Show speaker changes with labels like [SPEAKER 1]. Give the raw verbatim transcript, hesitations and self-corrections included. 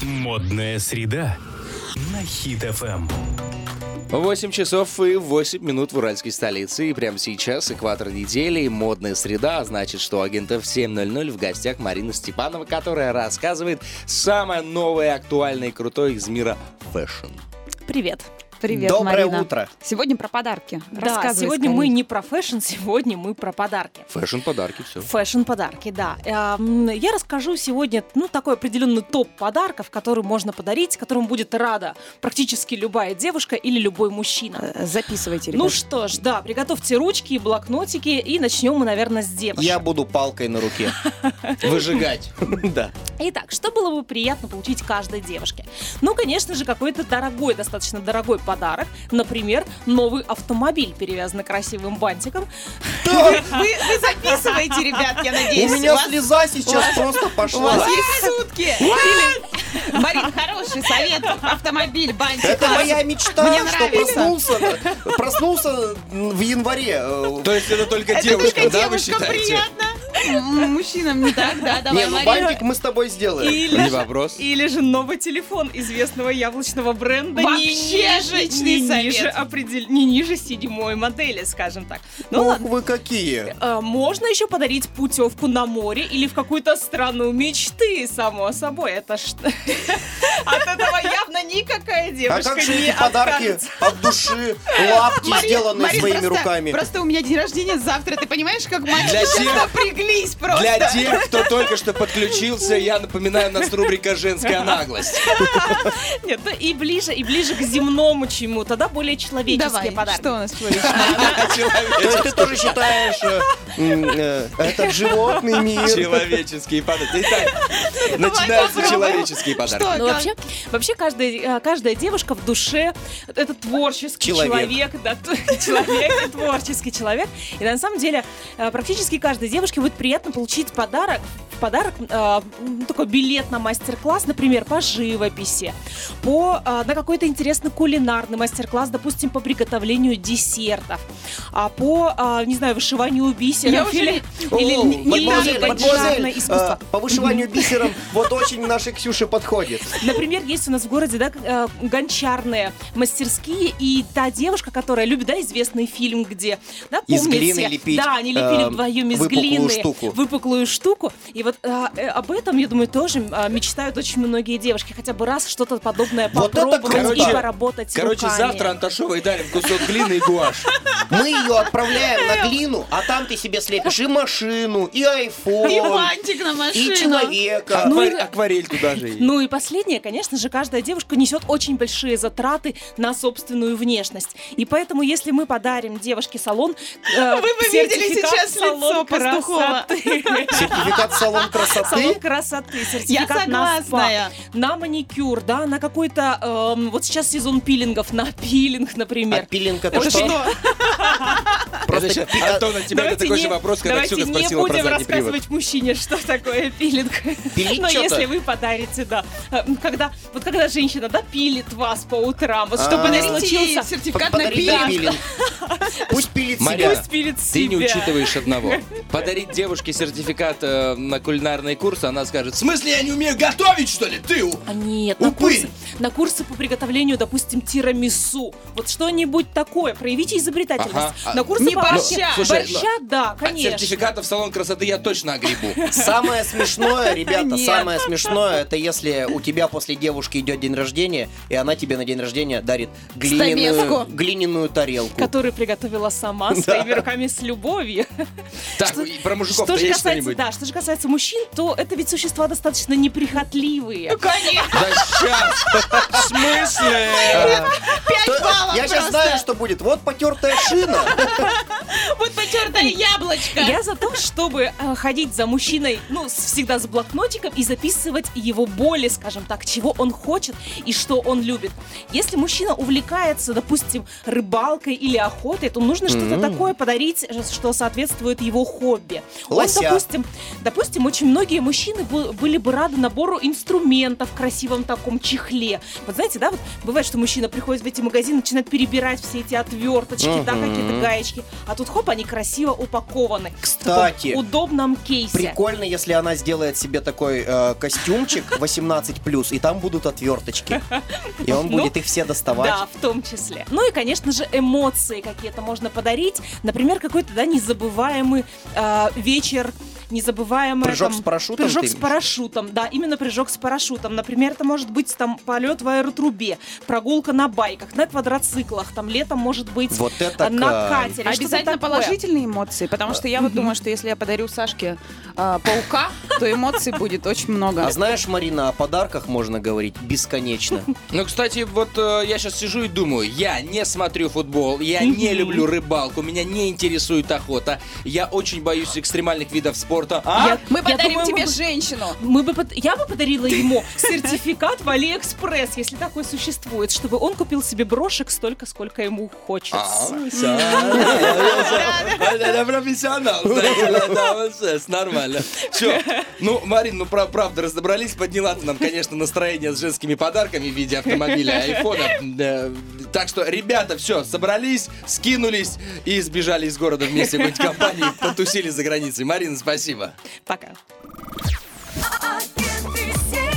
[SPEAKER 1] Модная среда на Хит эф эм.
[SPEAKER 2] восемь часов и восемь минут в уральской столице. И прямо сейчас экватор недели, модная среда. А значит, что у агентов семь ноль ноль в гостях Марина Степанова, которая рассказывает самое новое, актуальное и крутое из мира фэшн.
[SPEAKER 3] Привет.
[SPEAKER 4] Привет,
[SPEAKER 2] Доброе
[SPEAKER 4] Марина.
[SPEAKER 2] утро.
[SPEAKER 4] Сегодня про подарки.
[SPEAKER 3] Да, сегодня
[SPEAKER 4] скорее.
[SPEAKER 3] мы не про фэшн, сегодня мы про подарки.
[SPEAKER 2] Фэшн-подарки, все.
[SPEAKER 3] Фэшн-подарки, да. Эм, Я расскажу сегодня, ну, такой определенный топ подарков, который можно подарить, которым будет рада практически любая девушка или любой мужчина.
[SPEAKER 4] Э, Записывайте, ребят.
[SPEAKER 3] Ну что ж, да, приготовьте ручки и блокнотики, и начнем мы, наверное, с девушек.
[SPEAKER 2] Я буду палкой на руке выжигать. Да.
[SPEAKER 3] Итак, что было бы приятно получить каждой девушке? Ну, конечно же, какой-то дорогой, достаточно дорогой подарок. Например, новый автомобиль, перевязанный красивым бантиком.
[SPEAKER 4] Вы, вы записываете, ребят, я надеюсь.
[SPEAKER 2] У меня
[SPEAKER 4] у вас-
[SPEAKER 2] слеза сейчас просто
[SPEAKER 4] У
[SPEAKER 2] пошла.
[SPEAKER 4] вас есть сутки. Или- Марин, хороший совет. Автомобиль, бантик.
[SPEAKER 2] Это моя мечта,
[SPEAKER 4] Мне
[SPEAKER 2] что
[SPEAKER 4] нравится.
[SPEAKER 2] проснулся, проснулся в январе. То есть это только
[SPEAKER 4] Это
[SPEAKER 2] девушка,
[SPEAKER 4] только
[SPEAKER 2] да, вы
[SPEAKER 4] девушкам
[SPEAKER 2] считаете?
[SPEAKER 4] приятно. М, Мужчинам не так, да,
[SPEAKER 2] Не,
[SPEAKER 4] давай,
[SPEAKER 2] ну
[SPEAKER 4] Марина.
[SPEAKER 2] бантик мы с тобой сделаем.
[SPEAKER 3] Или
[SPEAKER 2] Не
[SPEAKER 3] же-
[SPEAKER 2] вопрос.
[SPEAKER 3] Или же новый телефон известного яблочного бренда.
[SPEAKER 4] Вообще
[SPEAKER 3] не ниже,
[SPEAKER 4] отличный
[SPEAKER 3] не
[SPEAKER 4] совет.
[SPEAKER 3] ниже, определ- не ниже седьмой модели, скажем так. Ну
[SPEAKER 2] Ох,
[SPEAKER 3] ладно.
[SPEAKER 2] вы какие.
[SPEAKER 3] А, Можно еще подарить путевку на море или в какую-то страну мечты, само собой. Это что? От этого явно никакая
[SPEAKER 2] А
[SPEAKER 3] девушка
[SPEAKER 2] как же
[SPEAKER 3] не
[SPEAKER 2] эти подарки
[SPEAKER 3] откажется.
[SPEAKER 2] от души, лапки,
[SPEAKER 4] Марин,
[SPEAKER 2] сделанные
[SPEAKER 4] Марин,
[SPEAKER 2] своими
[SPEAKER 4] просто-
[SPEAKER 2] руками?
[SPEAKER 4] Просто у меня день рождения завтра, ты понимаешь, как
[SPEAKER 2] Для
[SPEAKER 4] мальчики
[SPEAKER 2] тех-
[SPEAKER 4] напряглись просто.
[SPEAKER 2] Для тех, кто только что подключился, я напоминаю, у нас рубрика «Женская наглость».
[SPEAKER 3] Нет, ну и ближе, и ближе к земному чему-то, да, более человеческие
[SPEAKER 4] Давай,
[SPEAKER 3] подарки.
[SPEAKER 4] что у нас человеческое?
[SPEAKER 2] То есть ты тоже считаешь, э, м, э, этот животный мир?
[SPEAKER 5] Человеческие подарки. Итак, начинаются
[SPEAKER 4] попробуем.
[SPEAKER 5] человеческие подарки.
[SPEAKER 4] Что?
[SPEAKER 3] Ну,
[SPEAKER 4] как?
[SPEAKER 3] вообще, вообще каждая, э, каждая девушка в душе это творческий
[SPEAKER 2] Человек.
[SPEAKER 3] человек, да, т- человек и творческий человек. И на самом деле э, практически каждой девушке будет приятно получить подарок. В подарок э, м, такой билет на мастер-класс, например, по живописи, по, э, на какой-то интересный кулинарный мастер-класс, допустим, по приготовлению десертов, а по, э, не знаю, вышиванию бисером
[SPEAKER 4] Я уже
[SPEAKER 3] или,
[SPEAKER 2] О,
[SPEAKER 3] или не-
[SPEAKER 2] мадемуазель,
[SPEAKER 3] или
[SPEAKER 2] мадемуазель,
[SPEAKER 3] гончарное искусство.
[SPEAKER 2] э, по вышиванию бисером вот очень нашей Ксюше подходит.
[SPEAKER 3] Например, есть у нас в городе, да, э, гончарные мастерские, и та девушка, которая любит, да, известный фильм, где, да,
[SPEAKER 2] Из
[SPEAKER 3] помните?
[SPEAKER 2] глины лепить,
[SPEAKER 3] Да, они лепили
[SPEAKER 2] э,
[SPEAKER 3] вдвоем из
[SPEAKER 2] выпуклую
[SPEAKER 3] глины
[SPEAKER 2] штуку.
[SPEAKER 3] выпуклую штуку. И вот э, э, об этом, я думаю, тоже э, мечтают очень многие девушки, хотя бы раз что-то подобное
[SPEAKER 2] Вот это
[SPEAKER 3] попробовать
[SPEAKER 2] круто.
[SPEAKER 3] и поработать
[SPEAKER 5] Короче,
[SPEAKER 3] руками.
[SPEAKER 5] завтра Анташовой дарим кусок глины и гуашь.
[SPEAKER 2] Мы ее отправляем на глину, а там ты себе слепишь и машину, и айфон,
[SPEAKER 4] И бантик на
[SPEAKER 2] и
[SPEAKER 4] машину.
[SPEAKER 2] человека.
[SPEAKER 3] Ну и-
[SPEAKER 5] Акварель, акварель туда же. есть.
[SPEAKER 3] Ну и последнее, конечно же, каждая девушка несет очень большие затраты на собственную внешность. И поэтому, если мы подарим девушке салон, э,
[SPEAKER 4] Вы бы видели
[SPEAKER 3] сертификат
[SPEAKER 4] сейчас
[SPEAKER 3] в салон
[SPEAKER 4] лицо Пастухова.
[SPEAKER 3] красоты.
[SPEAKER 2] Сертификат в салон красоты.
[SPEAKER 3] Салон красоты,
[SPEAKER 4] Я
[SPEAKER 3] сертификат на спа,
[SPEAKER 4] согласная.
[SPEAKER 3] на маникюр, да, на какой-то, эм, вот сейчас сезон пилингов, на пилинг,
[SPEAKER 2] А
[SPEAKER 3] например.
[SPEAKER 2] пилинг это
[SPEAKER 3] Это
[SPEAKER 2] что?
[SPEAKER 3] что?
[SPEAKER 2] Просто
[SPEAKER 5] Это щас-
[SPEAKER 2] пи-
[SPEAKER 5] Антон, от тебя это такой
[SPEAKER 3] не,
[SPEAKER 5] же вопрос, когда
[SPEAKER 3] давайте
[SPEAKER 5] Ксюша
[SPEAKER 3] не
[SPEAKER 5] спросила про
[SPEAKER 3] будем
[SPEAKER 5] задний привод.
[SPEAKER 3] рассказывать мужчине, что такое пилинг.
[SPEAKER 2] Пилить
[SPEAKER 3] Но
[SPEAKER 2] что-то?
[SPEAKER 3] если вы подарите, да. Э, Когда, вот когда женщина, да, пилит вас по утрам, вот чтобы
[SPEAKER 2] А.
[SPEAKER 3] не
[SPEAKER 4] Подарите ей
[SPEAKER 3] случился,
[SPEAKER 4] сертификат на
[SPEAKER 2] Подари
[SPEAKER 4] пилинг.
[SPEAKER 2] пилинг. Пусть пилит
[SPEAKER 5] Марина,
[SPEAKER 2] себя.
[SPEAKER 3] пусть пилит
[SPEAKER 5] Ты не
[SPEAKER 3] себя.
[SPEAKER 5] учитываешь одного. Подарить девушке сертификат э, на кулинарный курс, она скажет: в смысле, я не умею готовить, что ли? Ты?
[SPEAKER 3] А нет, на
[SPEAKER 2] Упырь.
[SPEAKER 3] курсы, на курсы по приготовлению, допустим, тирамису. Вот что-нибудь такое. Проявите изобретательность.
[SPEAKER 5] Ага, а-
[SPEAKER 3] На курсы
[SPEAKER 4] Не
[SPEAKER 3] по
[SPEAKER 4] борща.
[SPEAKER 5] Ну, слушай,
[SPEAKER 3] борща, да,
[SPEAKER 5] От
[SPEAKER 3] конечно.
[SPEAKER 5] сертификата в салон красоты я точно огребу.
[SPEAKER 2] Самое смешное, ребята,
[SPEAKER 4] Нет.
[SPEAKER 2] самое смешное, это если у тебя после девушки идет день рождения, и она тебе на день рождения дарит глиняную,
[SPEAKER 4] Стамеску.
[SPEAKER 2] глиняную тарелку.
[SPEAKER 3] Которую приготовила сама своими руками с любовью.
[SPEAKER 5] Так,
[SPEAKER 3] Что-
[SPEAKER 5] и про
[SPEAKER 3] Что
[SPEAKER 5] мужиков-то
[SPEAKER 3] же
[SPEAKER 5] есть
[SPEAKER 3] касается,
[SPEAKER 5] что-нибудь?
[SPEAKER 3] да, что же касается мужчин, то это ведь существа достаточно неприхотливые.
[SPEAKER 4] Конечно.
[SPEAKER 5] Да сейчас! В смысле?
[SPEAKER 4] Пять
[SPEAKER 2] То-
[SPEAKER 4] баллов
[SPEAKER 2] Я сейчас
[SPEAKER 4] просто.
[SPEAKER 2] знаю, что будет. Вот потертая шина.
[SPEAKER 4] Вот потертое яблочко.
[SPEAKER 3] Я за то, чтобы э, ходить за мужчиной, ну, с- всегда с блокнотиком и записывать его боли, скажем так, чего он хочет и что он любит. Если мужчина увлекается, допустим, рыбалкой или охотой, то нужно что-то
[SPEAKER 2] М.
[SPEAKER 3] такое подарить, э, что соответствует его хобби.
[SPEAKER 2] Лося.
[SPEAKER 3] Он, допустим, допустим, очень многие мужчины бу- были бы рады набору инструментов в красивом таком чехле. Вот знаете, да, вот бывает, что мужчина приходит в эти магазины, начинает перебирать все эти отверточки, да,
[SPEAKER 2] Мгм.
[SPEAKER 3] какие-то гаечки. А тут тут хоп, они красиво упакованы.
[SPEAKER 6] Кстати,
[SPEAKER 3] в таком удобном кейсе.
[SPEAKER 6] Прикольно, если она сделает себе такой э, костюмчик восемнадцать плюс, и там будут отверточки. И он будет их все доставать.
[SPEAKER 3] Да, в том числе. Ну и, конечно же, эмоции какие-то можно подарить. Например, какой-то, да, незабываемый э, вечер, незабываемый...
[SPEAKER 6] Прыжок
[SPEAKER 3] там,
[SPEAKER 6] с парашютом,
[SPEAKER 3] Прыжок
[SPEAKER 6] ты
[SPEAKER 3] с
[SPEAKER 6] имеешь?
[SPEAKER 3] парашютом, да, именно прыжок с парашютом. Например, это может быть там полет в аэротрубе, прогулка на байках, на квадроциклах, там летом может быть
[SPEAKER 6] Вот это
[SPEAKER 3] на
[SPEAKER 6] кайф.
[SPEAKER 3] катере. что-то
[SPEAKER 4] Обязательно
[SPEAKER 3] такое.
[SPEAKER 4] положительные эмоции, потому что я вот думаю, что если я подарю Сашке а, паука, то эмоций будет очень много.
[SPEAKER 6] А знаешь, Марина, о подарках можно говорить бесконечно.
[SPEAKER 5] Ну, кстати, вот э, я сейчас сижу и думаю, я не смотрю футбол, я не люблю рыбалку, меня не интересует охота, я очень боюсь экстремальных видов спорта. А?
[SPEAKER 3] Я-
[SPEAKER 4] Мы
[SPEAKER 3] я
[SPEAKER 4] подарим
[SPEAKER 3] думаю,
[SPEAKER 4] тебе
[SPEAKER 3] мы бы-
[SPEAKER 4] женщину.
[SPEAKER 3] Мы бы, под- я бы подарила ему сертификат в Алиэкспресс, если такой существует, чтобы он купил себе брошек столько, сколько ему хочется.
[SPEAKER 5] Это профессионал, знаете, нормально. Все. Ну, Марин, ну прав- правда, разобрались, подняла ты нам, конечно, настроение с женскими подарками в виде автомобиля, айфона. Э, Так что, ребята, все, собрались, скинулись и сбежали из города вместе в какой-нибудь компании, потусили за границей. Марина, спасибо.
[SPEAKER 3] Пока.
[SPEAKER 7] Агенты семь